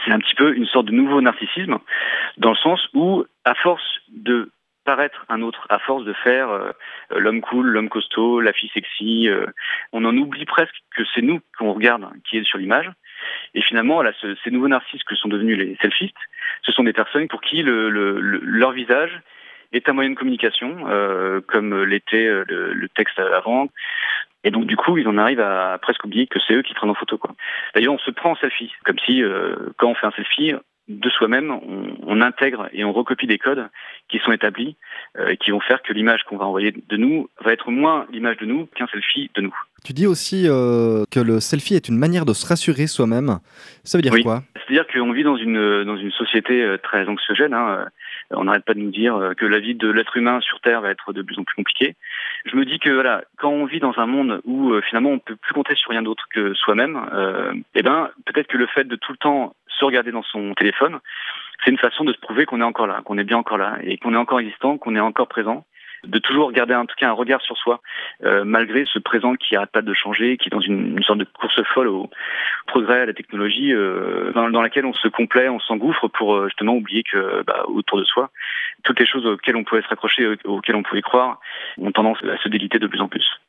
C'est un petit peu une sorte de nouveau narcissisme, dans le sens où, à force de paraître un autre, à force de faire l'homme cool, l'homme costaud, la fille sexy, on en oublie presque que c'est nous qu'on regarde qui est sur l'image. Et finalement, voilà, ces nouveaux narcisses que sont devenus les selfistes, ce sont des personnes pour qui leur visage est un moyen de communication, comme l'était le texte avant. Et donc du coup, ils en arrivent à presque oublier que c'est eux qui prennent en photo, quoi. D'ailleurs, on se prend en selfie, comme si quand on fait un selfie de soi-même, on intègre et on recopie des codes qui sont établis et qui vont faire que l'image qu'on va envoyer de nous va être moins l'image de nous qu'un selfie de nous. Tu dis aussi que le selfie est une manière de se rassurer soi-même. Ça veut dire Oui, quoi? c'est-à-dire qu'on vit dans une société très anxiogène, hein. On n'arrête pas de nous dire que la vie de l'être humain sur Terre va être de plus en plus compliquée. Je me dis que voilà, quand on vit dans un monde où finalement on peut plus compter sur rien d'autre que soi-même, eh ben peut-être que le fait de tout le temps se regarder dans son téléphone, c'est une façon de se prouver qu'on est encore là, qu'on est bien encore là et qu'on est encore existant, qu'on est encore présent. De toujours garder en tout cas un regard sur soi, malgré ce présent qui n'arrête pas de changer, qui est dans une sorte de course folle au progrès, à la technologie, dans laquelle on se complaît, on s'engouffre pour justement oublier que autour de soi, toutes les choses auxquelles on pouvait se raccrocher, auxquelles on pouvait croire, ont tendance à se déliter de plus en plus.